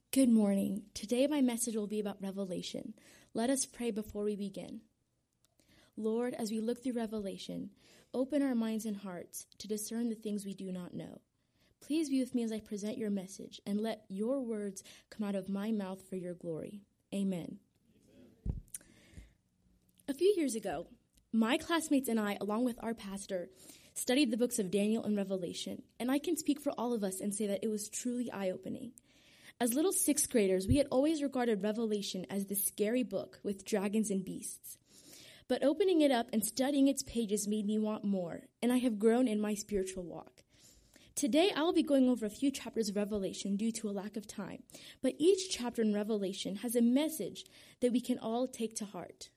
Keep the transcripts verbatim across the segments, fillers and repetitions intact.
Good morning. Today my message will be about Revelation. Let us pray before we begin. Lord, as we look through Revelation, open our minds and hearts to discern the things we do not know. Please be with me as I present your message, and let your words come out of my mouth for your glory. Amen. Amen. A few years ago, my classmates and I, along with our pastor, studied the books of Daniel and Revelation, and I can speak for all of us and say that it was truly eye-opening. As little sixth graders, we had always regarded Revelation as the scary book with dragons and beasts. But opening it up and studying its pages made me want more, and I have grown in my spiritual walk. Today, I will be going over a few chapters of Revelation due to a lack of time, but each chapter in Revelation has a message that we can all take to heart.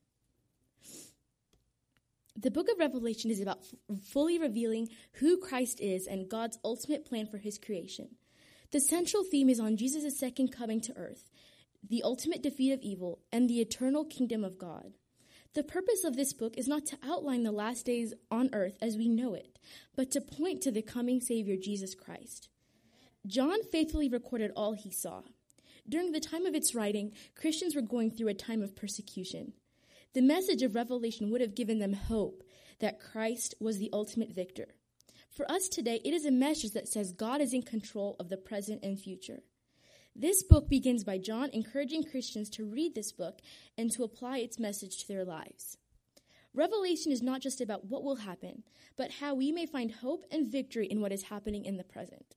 The book of Revelation is about f- fully revealing who Christ is and God's ultimate plan for his creation. The central theme is on Jesus' second coming to earth, the ultimate defeat of evil, and the eternal kingdom of God. The purpose of this book is not to outline the last days on earth as we know it, but to point to the coming Savior, Jesus Christ. John faithfully recorded all he saw. During the time of its writing, Christians were going through a time of persecution. The message of Revelation would have given them hope that Christ was the ultimate victor. For us today, it is a message that says God is in control of the present and future. This book begins by John encouraging Christians to read this book and to apply its message to their lives. Revelation is not just about what will happen, but how we may find hope and victory in what is happening in the present.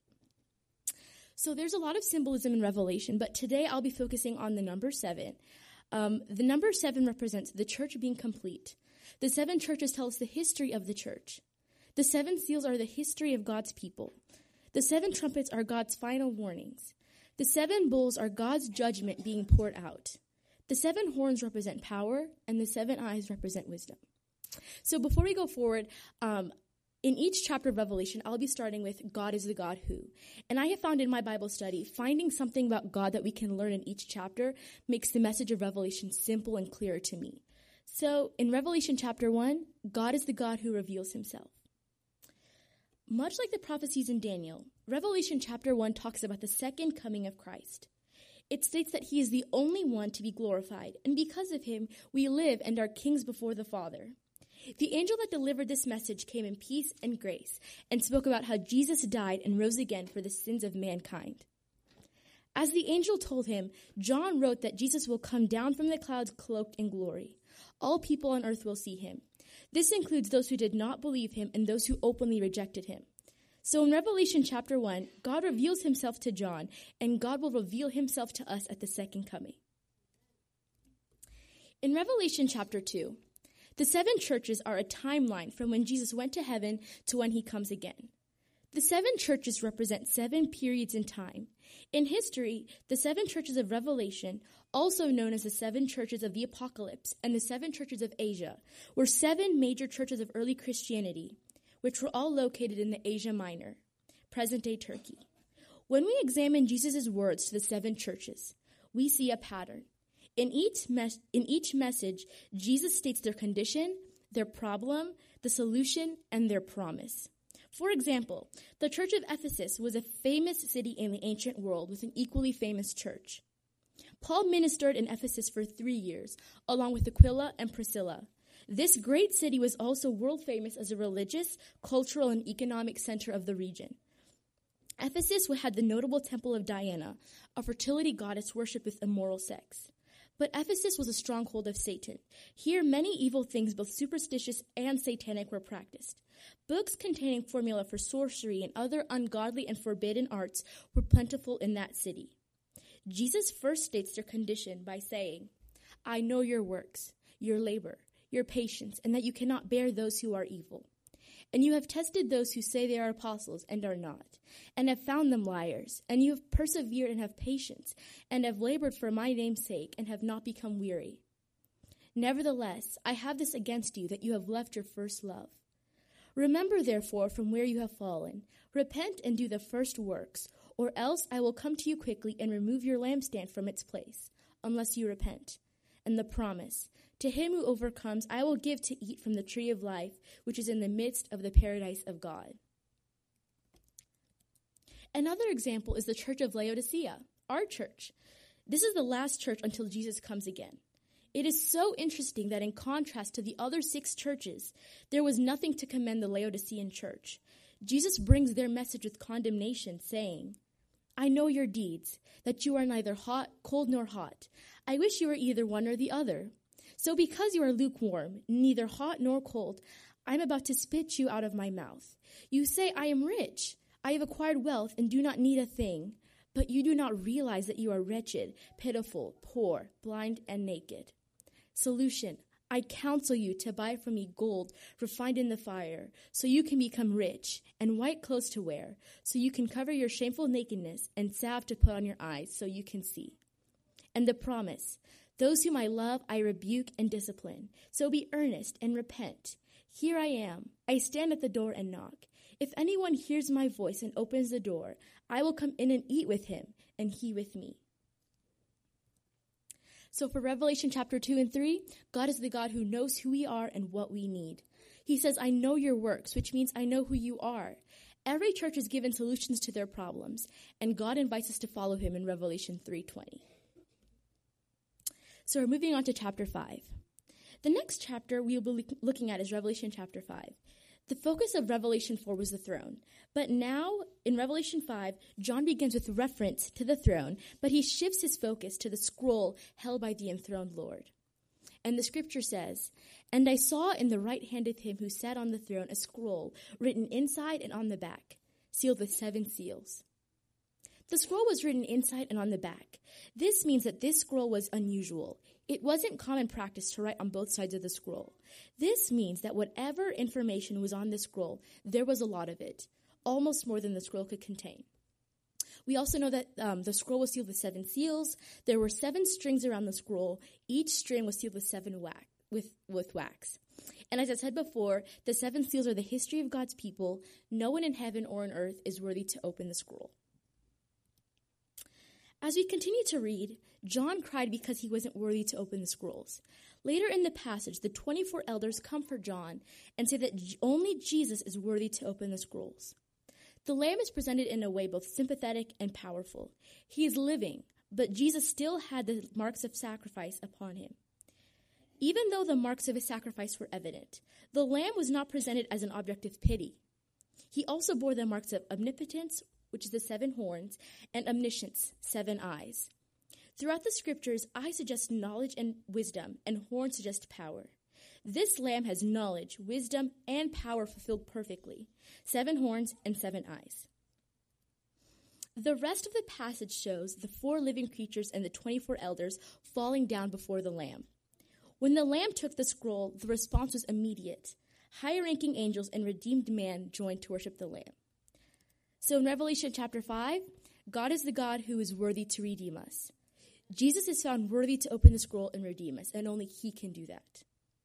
So there's a lot of symbolism in Revelation, but today I'll be focusing on the number seven. Um, the number seven represents the church being complete. The seven churches tell us the history of the church. The seven seals are the history of God's people. The seven trumpets are God's final warnings. The seven bowls are God's judgment being poured out. The seven horns represent power, and the seven eyes represent wisdom. So before we go forward, um, in each chapter of Revelation, I'll be starting with God is the God who. And I have found in my Bible study, finding something about God that we can learn in each chapter makes the message of Revelation simple and clearer to me. So in Revelation chapter one, God is the God who reveals himself. Much like the prophecies in Daniel, Revelation chapter one talks about the second coming of Christ. It states that he is the only one to be glorified, and because of him, we live and are kings before the Father. The angel that delivered this message came in peace and grace and spoke about how Jesus died and rose again for the sins of mankind. As the angel told him, John wrote that Jesus will come down from the clouds cloaked in glory. All people on earth will see him. This includes those who did not believe him and those who openly rejected him. So in Revelation chapter one, God reveals himself to John, and God will reveal himself to us at the second coming. In Revelation chapter two, the seven churches are a timeline from when Jesus went to heaven to when he comes again. The seven churches represent seven periods in time. In history, the seven churches of Revelation, also known as the seven churches of the Apocalypse and the seven churches of Asia, were seven major churches of early Christianity, which were all located in the Asia Minor, present-day Turkey. When we examine Jesus' words to the seven churches, we see a pattern. In each, mes- in each message, Jesus states their condition, their problem, the solution, and their promise. For example, the Church of Ephesus was a famous city in the ancient world with an equally famous church. Paul ministered in Ephesus for three years, along with Aquila and Priscilla. This great city was also world famous as a religious, cultural, and economic center of the region. Ephesus had the notable temple of Diana, a fertility goddess worshipped with immoral sex. But Ephesus was a stronghold of Satan. Here, many evil things, both superstitious and satanic, were practiced. Books containing formula for sorcery and other ungodly and forbidden arts were plentiful in that city. Jesus first states their condition by saying, I know your works, your labor, your patience, and that you cannot bear those who are evil. And you have tested those who say they are apostles and are not, and have found them liars. And you have persevered and have patience, and have labored for my name's sake, and have not become weary. Nevertheless, I have this against you, that you have left your first love. Remember, therefore, from where you have fallen. Repent and do the first works, or else I will come to you quickly and remove your lampstand from its place, unless you repent. And the promise, to him who overcomes, I will give to eat from the tree of life, which is in the midst of the paradise of God. Another example is the church of Laodicea, our church. This is the last church until Jesus comes again. It is so interesting that in contrast to the other six churches, there was nothing to commend the Laodicean church. Jesus brings their message with condemnation, saying, I know your deeds, that you are neither hot, cold, nor hot. I wish you were either one or the other. So because you are lukewarm, neither hot nor cold, I am about to spit you out of my mouth. You say, I am rich. I have acquired wealth and do not need a thing. But you do not realize that you are wretched, pitiful, poor, blind, and naked. Solution, I counsel you to buy from me gold refined in the fire, so you can become rich, and white clothes to wear, so you can cover your shameful nakedness, and salve to put on your eyes, so you can see. And the promise, those whom I love I rebuke and discipline, so be earnest and repent. Here I am, I stand at the door and knock. If anyone hears my voice and opens the door, I will come in and eat with him, and he with me. So for Revelation chapter two and three, God is the God who knows who we are and what we need. He says, I know your works, which means I know who you are. Every church is given solutions to their problems, and God invites us to follow him in Revelation three twenty. So we're moving on to chapter five. The next chapter we will be looking at is Revelation chapter five. The focus of Revelation four was the throne. But now, in Revelation five, John begins with reference to the throne, but he shifts his focus to the scroll held by the enthroned Lord. And the scripture says, And I saw in the right hand of him who sat on the throne a scroll written inside and on the back, sealed with seven seals. The scroll was written inside and on the back. This means that this scroll was unusual. It wasn't common practice to write on both sides of the scroll. This means that whatever information was on the scroll, there was a lot of it, almost more than the scroll could contain. We also know that um, the scroll was sealed with seven seals. There were seven strings around the scroll. Each string was sealed with seven wax, with, with wax. And as I said before, the seven seals are the history of God's people. No one in heaven or on earth is worthy to open the scroll. As we continue to read, John cried because he wasn't worthy to open the scrolls. Later in the passage, the twenty-four elders comfort John and say that only Jesus is worthy to open the scrolls. The Lamb is presented in a way both sympathetic and powerful. He is living, but Jesus still had the marks of sacrifice upon him. Even though the marks of his sacrifice were evident, the Lamb was not presented as an object of pity. He also bore the marks of omnipotence, which is the seven horns, and omniscience, seven eyes. Throughout the scriptures, eyes suggest knowledge and wisdom, and horns suggest power. This lamb has knowledge, wisdom, and power fulfilled perfectly, seven horns and seven eyes. The rest of the passage shows the four living creatures and the twenty-four elders falling down before the Lamb. When the Lamb took the scroll, the response was immediate. Higher-ranking angels and redeemed man joined to worship the Lamb. So in Revelation chapter five, God is the God who is worthy to redeem us. Jesus is found worthy to open the scroll and redeem us, and only he can do that.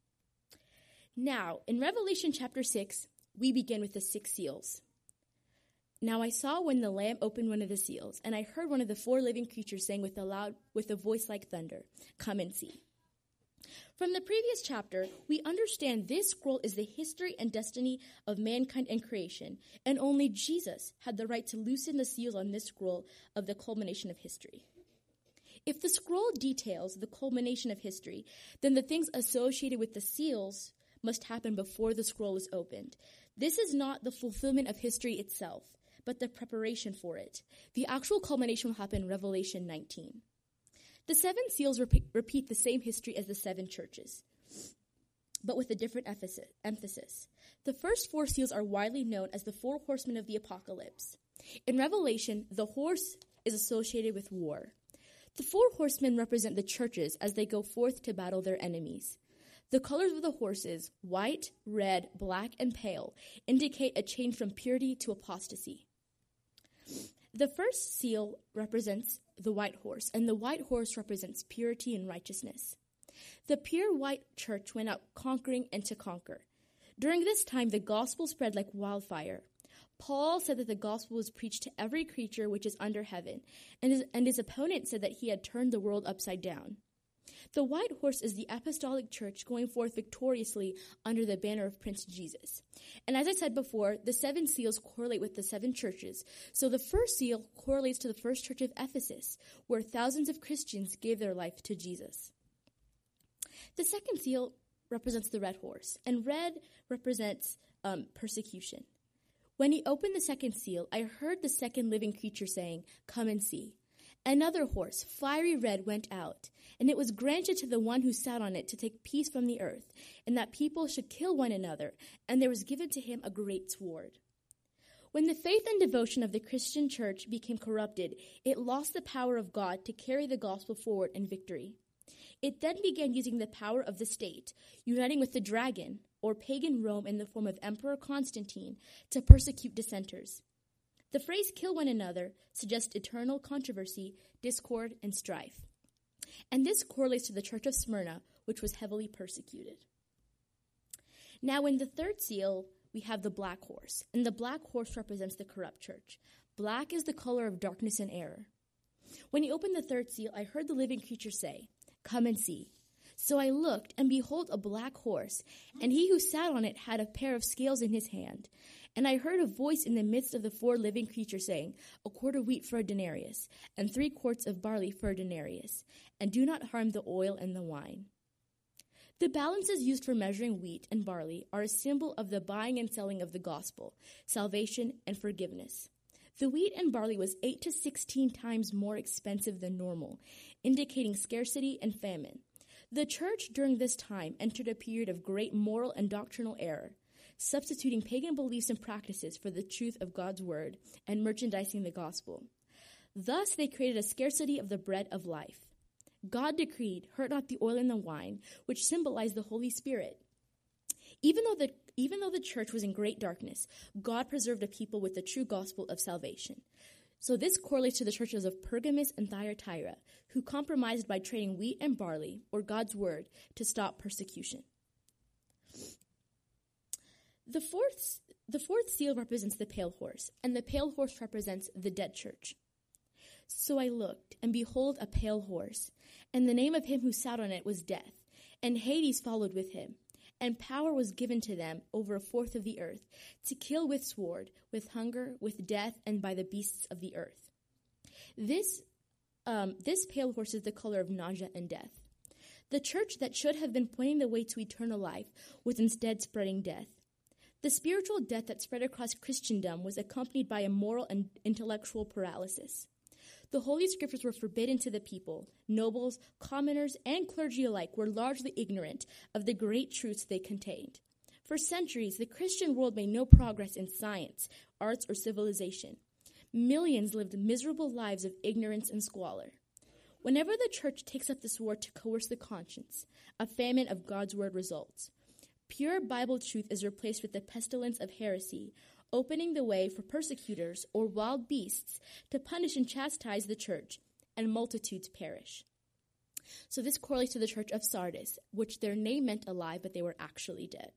Now, in Revelation chapter six, we begin with the six seals. Now I saw when the Lamb opened one of the seals, and I heard one of the four living creatures saying with a loud, with a voice like thunder, "Come and see." From the previous chapter, we understand this scroll is the history and destiny of mankind and creation, and only Jesus had the right to loosen the seals on this scroll of the culmination of history. If the scroll details the culmination of history, then the things associated with the seals must happen before the scroll is opened. This is not the fulfillment of history itself, but the preparation for it. The actual culmination will happen in Revelation nineteen. The seven seals repeat, repeat the same history as the seven churches, but with a different emphasis. The first four seals are widely known as the four horsemen of the apocalypse. In Revelation, the horse is associated with war. The four horsemen represent the churches as they go forth to battle their enemies. The colors of the horses, white, red, black, and pale, indicate a change from purity to apostasy. The first seal represents the white horse, and the white horse represents purity and righteousness. The pure white church went out conquering and to conquer. During this time, the gospel spread like wildfire. Paul said that the gospel was preached to every creature which is under heaven, and his, and his opponent said that he had turned the world upside down. The white horse is the apostolic church going forth victoriously under the banner of Prince Jesus. And as I said before, the seven seals correlate with the seven churches. So the first seal correlates to the first church of Ephesus, where thousands of Christians gave their life to Jesus. The second seal represents the red horse, and red represents um, persecution. When he opened the second seal, I heard the second living creature saying, "Come and see." Another horse, fiery red, went out, and it was granted to the one who sat on it to take peace from the earth, and that people should kill one another, and there was given to him a great sword. When the faith and devotion of the Christian church became corrupted, it lost the power of God to carry the gospel forward in victory. It then began using the power of the state, uniting with the dragon, or pagan Rome in the form of Emperor Constantine, to persecute dissenters. The phrase "kill one another" suggests eternal controversy, discord, and strife. And this correlates to the church of Smyrna, which was heavily persecuted. Now, in the third seal, we have the black horse, and the black horse represents the corrupt church. Black is the color of darkness and error. When he opened the third seal, I heard the living creature say, "Come and see." So I looked, and behold, a black horse, and he who sat on it had a pair of scales in his hand. And I heard a voice in the midst of the four living creatures saying, "A quart of wheat for a denarius, and three quarts of barley for a denarius, and do not harm the oil and the wine." The balances used for measuring wheat and barley are a symbol of the buying and selling of the gospel, salvation, and forgiveness. The wheat and barley was eight to sixteen times more expensive than normal, indicating scarcity and famine. The church during this time entered a period of great moral and doctrinal error, substituting pagan beliefs and practices for the truth of God's word and merchandising the gospel. Thus, they created a scarcity of the bread of life. God decreed, "Hurt not the oil and the wine," which symbolized the Holy Spirit. Even though the even though the church was in great darkness, God preserved a people with the true gospel of salvation. So this correlates to the churches of Pergamos and Thyatira, who compromised by trading wheat and barley, or God's word, to stop persecution. The fourth, the fourth seal represents the pale horse, and the pale horse represents the dead church. So I looked, and behold, a pale horse, and the name of him who sat on it was Death, and Hades followed with him. And power was given to them over a fourth of the earth, to kill with sword, with hunger, with death, and by the beasts of the earth. This, um, this pale horse is the color of nausea and death. The church that should have been pointing the way to eternal life was instead spreading death. The spiritual death that spread across Christendom was accompanied by a moral and intellectual paralysis. The Holy Scriptures were forbidden to the people. Nobles, commoners, and clergy alike were largely ignorant of the great truths they contained. For centuries, the Christian world made no progress in science, arts, or civilization. Millions lived miserable lives of ignorance and squalor. Whenever the church takes up the sword to coerce the conscience, a famine of God's word results. Pure Bible truth is replaced with the pestilence of heresy, opening the way for persecutors or wild beasts to punish and chastise the church, and multitudes perish. So this correlates to the church of Sardis, which their name meant alive, but they were actually dead.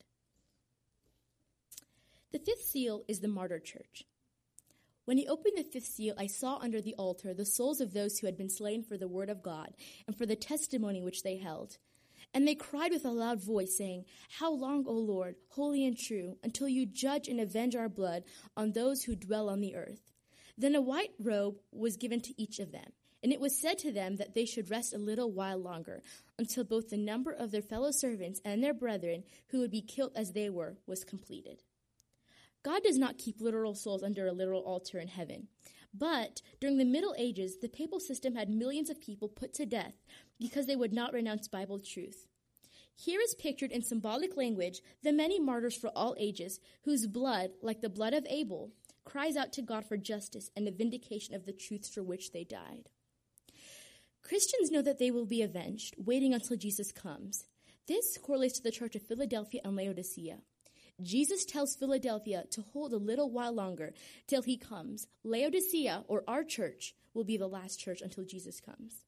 The fifth seal is the martyr church. When he opened the fifth seal, I saw under the altar the souls of those who had been slain for the word of God and for the testimony which they held. And they cried with a loud voice, saying, "How long, O Lord, holy and true, until you judge and avenge our blood on those who dwell on the earth?" Then a white robe was given to each of them, and it was said to them that they should rest a little while longer, until both the number of their fellow servants and their brethren, who would be killed as they were, was completed. God does not keep literal souls under a literal altar in heaven. But during the Middle Ages, the papal system had millions of people put to death because they would not renounce Bible truth. Here is pictured in symbolic language the many martyrs for all ages, whose blood, like the blood of Abel, cries out to God for justice and the vindication of the truths for which they died. Christians know that they will be avenged, waiting until Jesus comes. This correlates to the church of Philadelphia and Laodicea. Jesus tells Philadelphia to hold a little while longer till he comes. Laodicea, or our church, will be the last church until Jesus comes.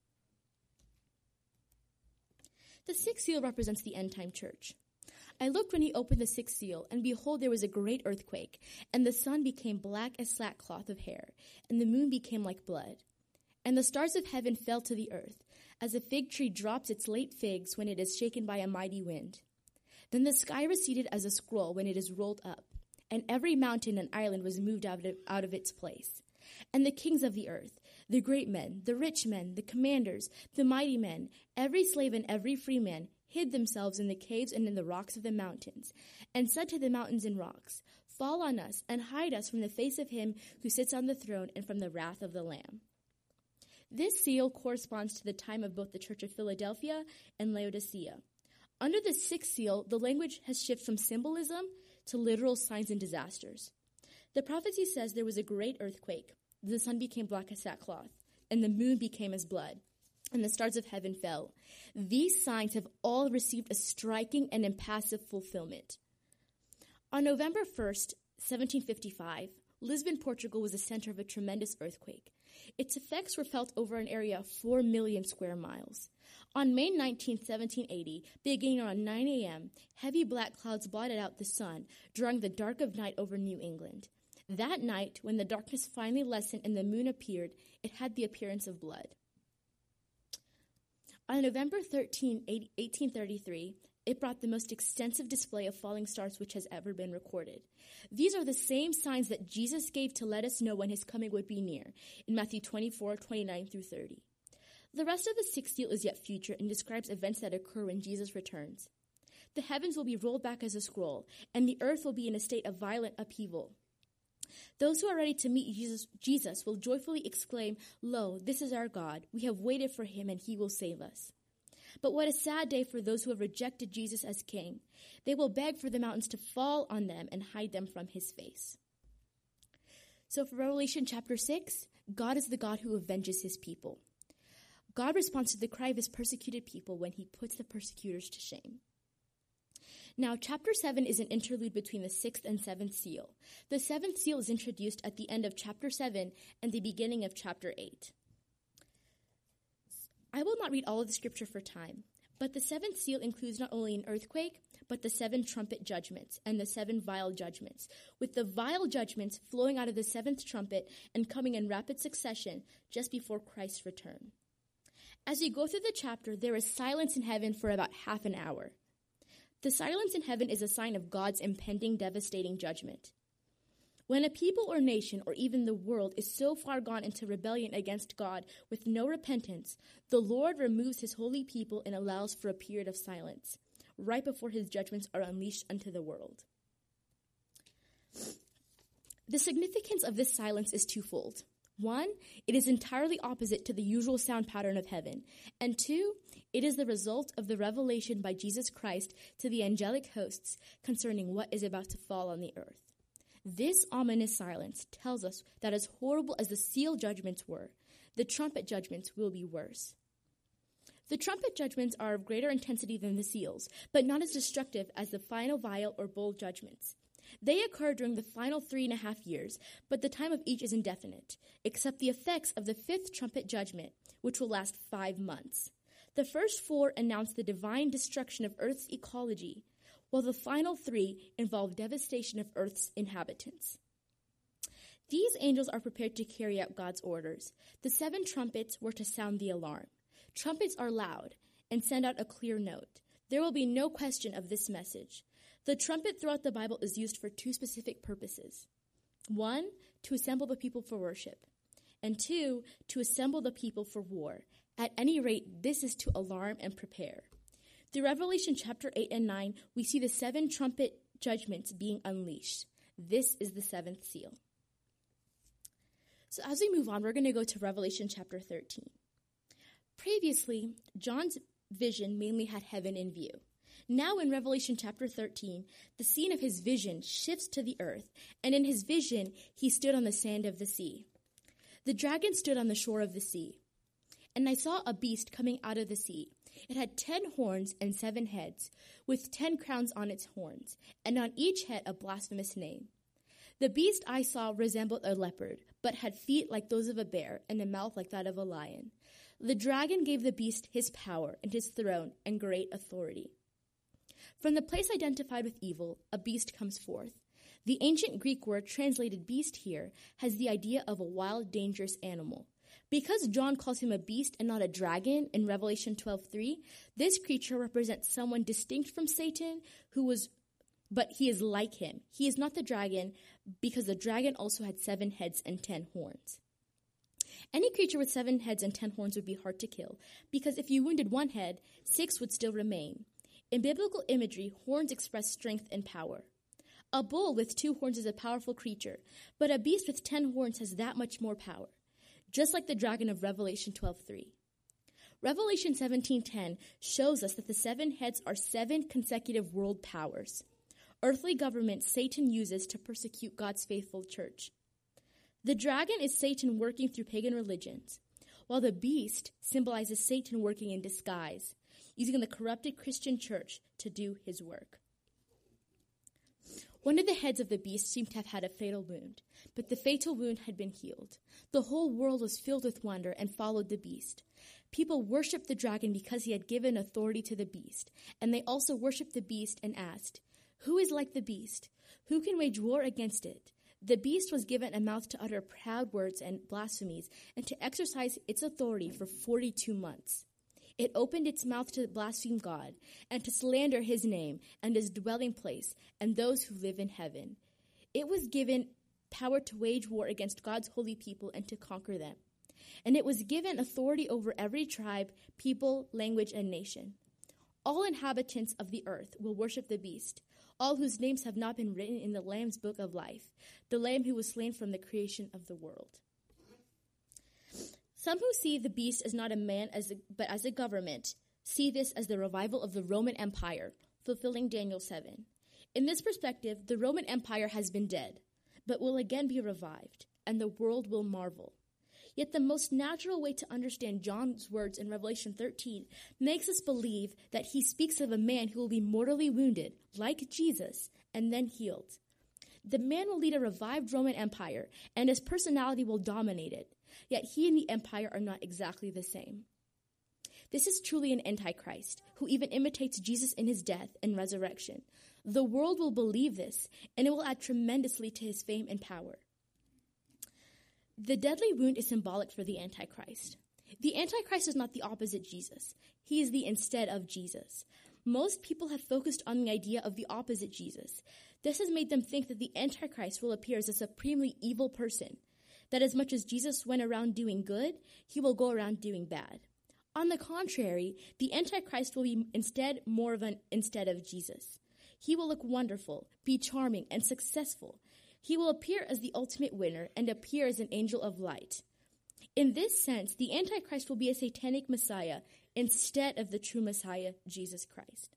The sixth seal represents the end-time church. I looked when he opened the sixth seal, and behold, there was a great earthquake, and the sun became black as sackcloth of hair, and the moon became like blood. And the stars of heaven fell to the earth, as a fig tree drops its late figs when it is shaken by a mighty wind. Then the sky receded as a scroll when it is rolled up, and every mountain and island was moved out of, out of its place. And the kings of the earth, the great men, the rich men, the commanders, the mighty men, every slave and every free man, hid themselves in the caves and in the rocks of the mountains, and said to the mountains and rocks, "Fall on us, and hide us from the face of him who sits on the throne and from the wrath of the Lamb." This seal corresponds to the time of both the Church of Philadelphia and Laodicea. Under the sixth seal, the language has shifted from symbolism to literal signs and disasters. The prophecy says there was a great earthquake. The sun became black as sackcloth, and the moon became as blood, and the stars of heaven fell. These signs have all received a striking and impassive fulfillment. On November first, seventeen fifty-five, Lisbon, Portugal was the center of a tremendous earthquake. Its effects were felt over an area of four million square miles. On May nineteenth, seventeen eighty, beginning around nine a.m., heavy black clouds blotted out the sun, drawing the dark of night over New England. That night, when the darkness finally lessened and the moon appeared, it had the appearance of blood. On November thirteenth, eighteen thirty-three, it brought the most extensive display of falling stars which has ever been recorded. These are the same signs that Jesus gave to let us know when his coming would be near, in Matthew twenty-four, twenty-nine through thirty. The rest of the sixth seal is yet future and describes events that occur when Jesus returns. The heavens will be rolled back as a scroll, and the earth will be in a state of violent upheaval. Those who are ready to meet Jesus, Jesus will joyfully exclaim, "Lo, this is our God. We have waited for him, and he will save us." But what a sad day for those who have rejected Jesus as king. They will beg for the mountains to fall on them and hide them from his face. So for Revelation chapter six, God is the God who avenges his people. God responds to the cry of his persecuted people when he puts the persecutors to shame. Now, chapter seven is an interlude between the sixth and seventh seal. The seventh seal is introduced at the end of chapter seven and the beginning of chapter eight. I will not read all of the scripture for time, but the seventh seal includes not only an earthquake, but the seven trumpet judgments and the seven vial judgments, with the vial judgments flowing out of the seventh trumpet and coming in rapid succession just before Christ's return. As we go through the chapter, there is silence in heaven for about half an hour. The silence in heaven is a sign of God's impending devastating judgment. When a people or nation or even the world is so far gone into rebellion against God with no repentance, the Lord removes his holy people and allows for a period of silence, right before his judgments are unleashed unto the world. The significance of this silence is twofold. One, it is entirely opposite to the usual sound pattern of heaven. And two, it is the result of the revelation by Jesus Christ to the angelic hosts concerning what is about to fall on the earth. This ominous silence tells us that as horrible as the seal judgments were, the trumpet judgments will be worse. The trumpet judgments are of greater intensity than the seals, but not as destructive as the final vial or bowl judgments. They occur during the final three and a half years, but the time of each is indefinite, except the effects of the fifth trumpet judgment, which will last five months. The first four announce the divine destruction of Earth's ecology, while the final three involve devastation of Earth's inhabitants. These angels are prepared to carry out God's orders. The seven trumpets were to sound the alarm. Trumpets are loud and send out a clear note. There will be no question of this message. The trumpet throughout the Bible is used for two specific purposes. One, to assemble the people for worship. And two, to assemble the people for war. At any rate, this is to alarm and prepare. Through Revelation chapter eight and nine, we see the seven trumpet judgments being unleashed. This is the seventh seal. So as we move on, we're going to go to Revelation chapter thirteen. Previously, John's vision mainly had heaven in view. Now in Revelation chapter thirteen, the scene of his vision shifts to the earth, and in his vision, he stood on the sand of the sea. The dragon stood on the shore of the sea. And I saw a beast coming out of the sea. It had ten horns and seven heads, with ten crowns on its horns, and on each head a blasphemous name. The beast I saw resembled a leopard, but had feet like those of a bear, and a mouth like that of a lion. The dragon gave the beast his power, and his throne, and great authority. From the place identified with evil, a beast comes forth. The ancient Greek word translated beast here has the idea of a wild, dangerous animal. Because John calls him a beast and not a dragon in Revelation twelve three, this creature represents someone distinct from Satan who was, but he is like him. He is not the dragon because the dragon also had seven heads and ten horns. Any creature with seven heads and ten horns would be hard to kill because if you wounded one head, six would still remain. In biblical imagery, horns express strength and power. A bull with two horns is a powerful creature, but a beast with ten horns has that much more power, just like the dragon of Revelation twelve three. Revelation seventeen ten shows us that the seven heads are seven consecutive world powers, earthly governments Satan uses to persecute God's faithful church. The dragon is Satan working through pagan religions, while the beast symbolizes Satan working in disguise, using the corrupted Christian church to do his work. One of the heads of the beast seemed to have had a fatal wound, but the fatal wound had been healed. The whole world was filled with wonder and followed the beast. People worshipped the dragon because he had given authority to the beast, and they also worshipped the beast and asked, "Who is like the beast? Who can wage war against it?" The beast was given a mouth to utter proud words and blasphemies and to exercise its authority for forty-two months. It opened its mouth to blaspheme God and to slander his name and his dwelling place and those who live in heaven. It was given power to wage war against God's holy people and to conquer them. And it was given authority over every tribe, people, language, and nation. All inhabitants of the earth will worship the beast, all whose names have not been written in the Lamb's book of life, the Lamb who was slain from the creation of the world. Some who see the beast as not a man, as a, but as a government, see this as the revival of the Roman Empire, fulfilling Daniel seven. In this perspective, the Roman Empire has been dead, but will again be revived, and the world will marvel. Yet the most natural way to understand John's words in Revelation thirteen makes us believe that he speaks of a man who will be mortally wounded, like Jesus, and then healed. The man will lead a revived Roman Empire, and his personality will dominate it. Yet he and the empire are not exactly the same. This is truly an antichrist, who even imitates Jesus in his death and resurrection. The world will believe this, and it will add tremendously to his fame and power. The deadly wound is symbolic for the Antichrist. The Antichrist is not the opposite Jesus. He is the instead of Jesus. Most people have focused on the idea of the opposite Jesus. This has made them think that the Antichrist will appear as a supremely evil person, that as much as Jesus went around doing good, he will go around doing bad. On the contrary, the Antichrist will be instead more of an instead of Jesus. He will look wonderful, be charming, and successful. He will appear as the ultimate winner and appear as an angel of light. In this sense, the Antichrist will be a satanic Messiah instead of the true Messiah, Jesus Christ.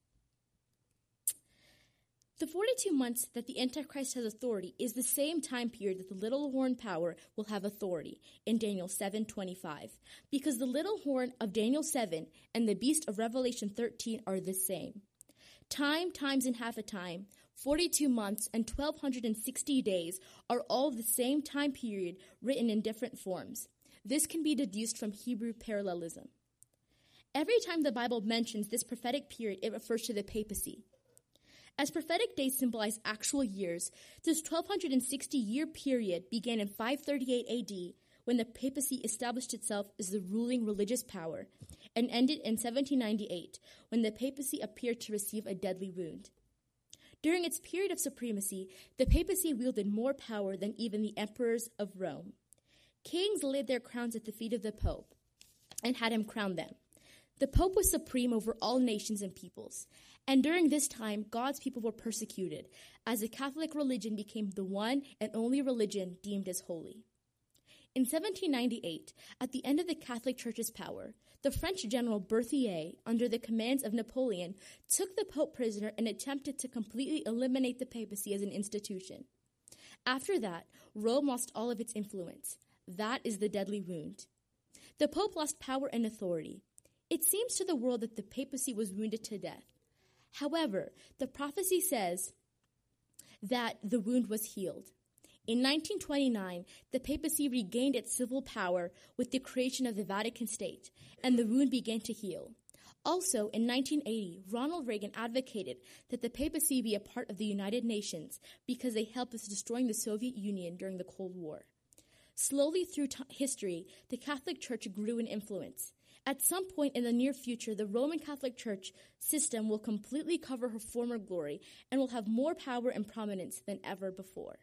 The forty-two months that the Antichrist has authority is the same time period that the little horn power will have authority in Daniel seven twenty-five, because the little horn of Daniel seven and the beast of Revelation thirteen are the same. Time, times, and half a time, forty-two months, and twelve sixty days are all the same time period written in different forms. This can be deduced from Hebrew parallelism. Every time the Bible mentions this prophetic period, it refers to the papacy. As prophetic days symbolize actual years, this twelve sixty year period began in five thirty-eight A D, when the papacy established itself as the ruling religious power, and ended in seventeen ninety-eight, when the papacy appeared to receive a deadly wound. During its period of supremacy, the papacy wielded more power than even the emperors of Rome. Kings laid their crowns at the feet of the pope and had him crown them. The pope was supreme over all nations and peoples, and during this time, God's people were persecuted, as the Catholic religion became the one and only religion deemed as holy. In seventeen ninety-eight, at the end of the Catholic Church's power, the French general Berthier, under the commands of Napoleon, took the Pope prisoner and attempted to completely eliminate the papacy as an institution. After that, Rome lost all of its influence. That is the deadly wound. The Pope lost power and authority. It seems to the world that the papacy was wounded to death. However, the prophecy says that the wound was healed. In nineteen twenty-nine, the papacy regained its civil power with the creation of the Vatican State, and the wound began to heal. Also, in nineteen eighty, Ronald Reagan advocated that the papacy be a part of the United Nations because they helped with destroying the Soviet Union during the Cold War. Slowly through t- history, the Catholic Church grew in influence. At some point in the near future, the Roman Catholic Church system will completely cover her former glory and will have more power and prominence than ever before.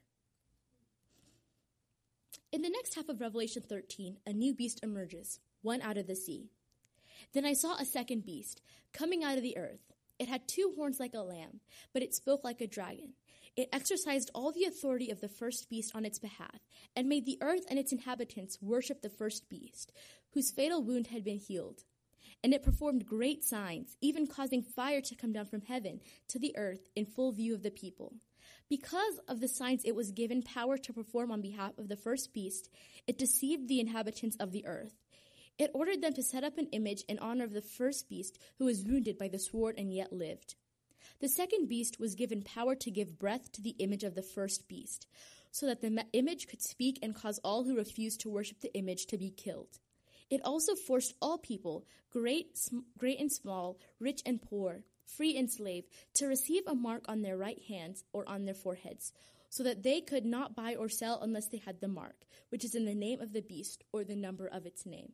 In the next half of Revelation thirteen, a new beast emerges, one out of the sea. Then I saw a second beast, coming out of the earth. It had two horns like a lamb, but it spoke like a dragon. It exercised all the authority of the first beast on its behalf, and made the earth and its inhabitants worship the first beast, whose fatal wound had been healed. And it performed great signs, even causing fire to come down from heaven to the earth in full view of the people. Because of the signs it was given power to perform on behalf of the first beast, it deceived the inhabitants of the earth. It ordered them to set up an image in honor of the first beast who was wounded by the sword and yet lived. The second beast was given power to give breath to the image of the first beast, so that the ma- image could speak and cause all who refused to worship the image to be killed. It also forced all people, great, sm- great and small, rich and poor, free and slave, to receive a mark on their right hands or on their foreheads, so that they could not buy or sell unless they had the mark, which is in the name of the beast or the number of its name.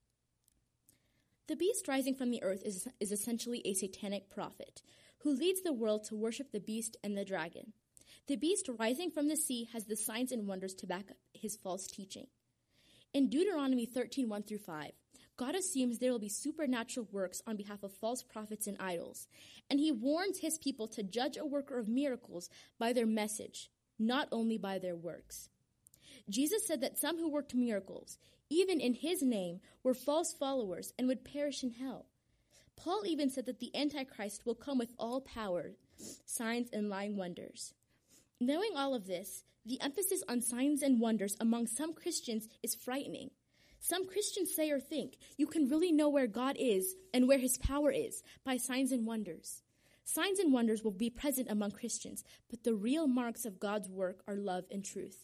The beast rising from the earth is, is essentially a satanic prophet who leads the world to worship the beast and the dragon. The beast rising from the sea has the signs and wonders to back up his false teaching. In Deuteronomy thirteen, one through five, God assumes there will be supernatural works on behalf of false prophets and idols, and he warns his people to judge a worker of miracles by their message, not only by their works. Jesus said that some who worked miracles, even in his name, were false followers and would perish in hell. Paul even said that the Antichrist will come with all power, signs, and lying wonders. Knowing all of this, the emphasis on signs and wonders among some Christians is frightening. Some Christians say or think you can really know where God is and where his power is by signs and wonders. Signs and wonders will be present among Christians, but the real marks of God's work are love and truth.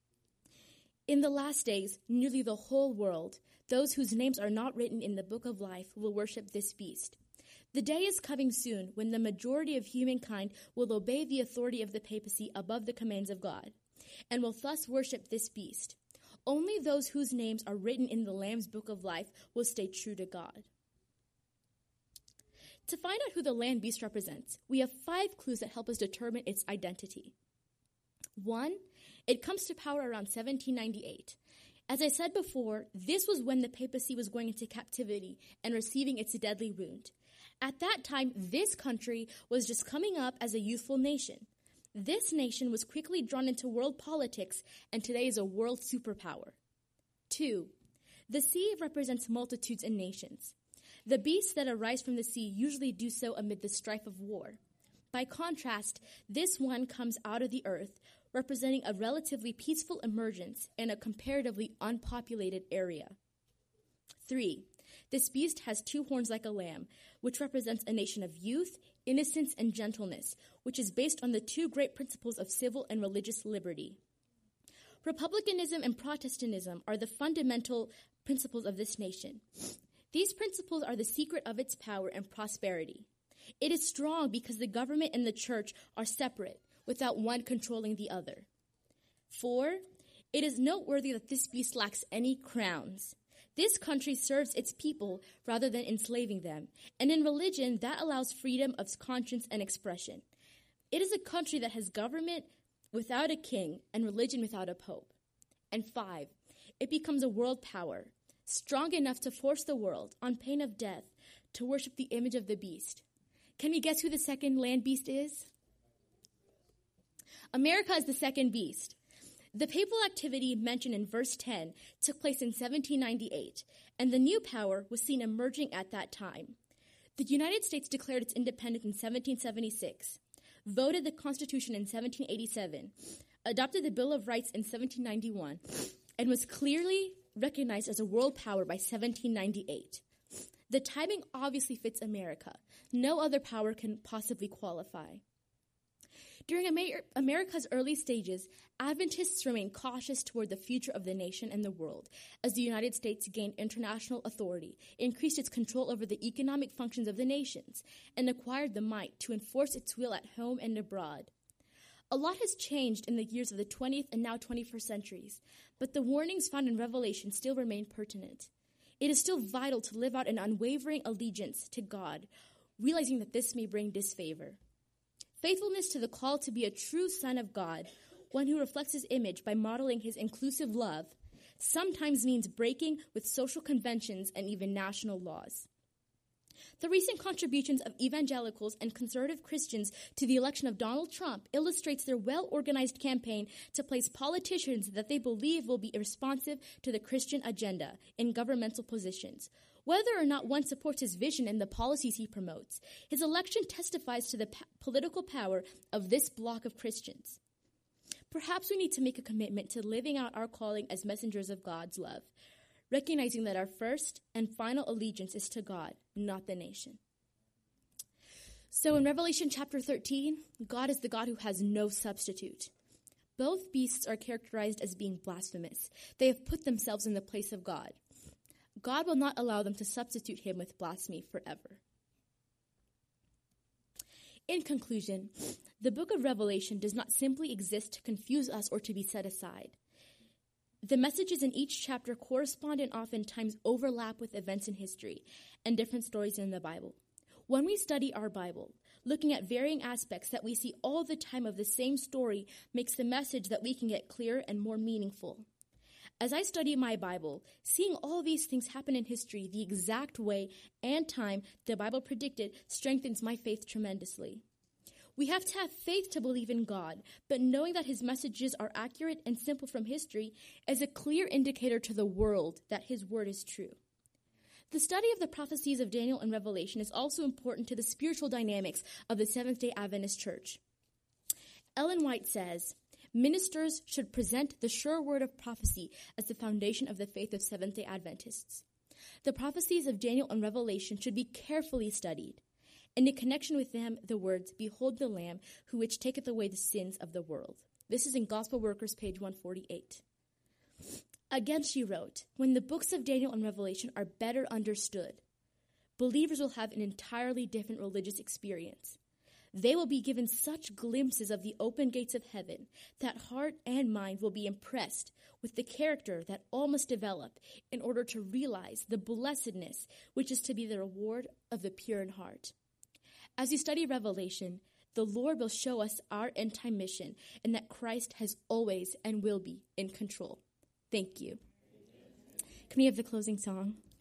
In the last days, nearly the whole world, those whose names are not written in the book of life, will worship this beast. The day is coming soon when the majority of humankind will obey the authority of the papacy above the commands of God, and will thus worship this beast. Only those whose names are written in the Lamb's book of life will stay true to God. To find out who the land beast represents, we have five clues that help us determine its identity. One, it comes to power around seventeen ninety-eight. As I said before, this was when the papacy was going into captivity and receiving its deadly wound. At that time, this country was just coming up as a youthful nation. This nation was quickly drawn into world politics and today is a world superpower. Two, the sea represents multitudes and nations. The beasts that arise from the sea usually do so amid the strife of war. By contrast, this one comes out of the earth, representing a relatively peaceful emergence in a comparatively unpopulated area. Three, this beast has two horns like a lamb, which represents a nation of youth, innocence, and gentleness, which is based on the two great principles of civil and religious liberty. Republicanism and Protestantism are the fundamental principles of this nation. These principles are the secret of its power and prosperity. It is strong because the government and the church are separate, without one controlling the other. Four, it is noteworthy that this beast lacks any crowns. This country serves its people rather than enslaving them, and in religion, that allows freedom of conscience and expression. It is a country that has government without a king and religion without a pope. And five, it becomes a world power, strong enough to force the world, on pain of death, to worship the image of the beast. Can we guess who the second land beast is? America is the second beast. The papal activity mentioned in verse ten took place in seventeen ninety-eight, and the new power was seen emerging at that time. The United States declared its independence in seventeen seventy-six, voted the Constitution in seventeen eighty-seven, adopted the Bill of Rights in seventeen ninety-one, and was clearly recognized as a world power by seventeen ninety-eight. The timing obviously fits America. No other power can possibly qualify. During Amer- America's early stages, Adventists remained cautious toward the future of the nation and the world as the United States gained international authority, increased its control over the economic functions of the nations, and acquired the might to enforce its will at home and abroad. A lot has changed in the years of the twentieth and now twenty-first centuries, but the warnings found in Revelation still remain pertinent. It is still vital to live out an unwavering allegiance to God, realizing that this may bring disfavor. Faithfulness to the call to be a true son of God, one who reflects his image by modeling his inclusive love, sometimes means breaking with social conventions and even national laws. The recent contributions of evangelicals and conservative Christians to the election of Donald Trump illustrates their well-organized campaign to place politicians that they believe will be responsive to the Christian agenda in governmental positions. Whether or not one supports his vision and the policies he promotes, his election testifies to the p- political power of this bloc of Christians. Perhaps we need to make a commitment to living out our calling as messengers of God's love, recognizing that our first and final allegiance is to God, not the nation. So in Revelation chapter thirteen, God is the God who has no substitute. Both beasts are characterized as being blasphemous. They have put themselves in the place of God. God will not allow them to substitute him with blasphemy forever. In conclusion, the book of Revelation does not simply exist to confuse us or to be set aside. The messages in each chapter correspond and oftentimes overlap with events in history and different stories in the Bible. When we study our Bible, looking at varying aspects that we see all the time of the same story makes the message that we can get clearer and more meaningful. As I study my Bible, seeing all these things happen in history the exact way and time the Bible predicted strengthens my faith tremendously. We have to have faith to believe in God, but knowing that his messages are accurate and simple from history is a clear indicator to the world that his word is true. The study of the prophecies of Daniel and Revelation is also important to the spiritual dynamics of the Seventh-day Adventist Church. Ellen White says, ministers should present the sure word of prophecy as the foundation of the faith of Seventh-day Adventists. The prophecies of Daniel and Revelation should be carefully studied, and in connection with them, the words, "Behold the Lamb, who which taketh away the sins of the world." This is in Gospel Workers, page one forty-eight. Again, she wrote, when the books of Daniel and Revelation are better understood, believers will have an entirely different religious experience. They will be given such glimpses of the open gates of heaven that heart and mind will be impressed with the character that all must develop in order to realize the blessedness which is to be the reward of the pure in heart. As you study Revelation, the Lord will show us our end-time mission and that Christ has always and will be in control. Thank you. Can we have the closing song?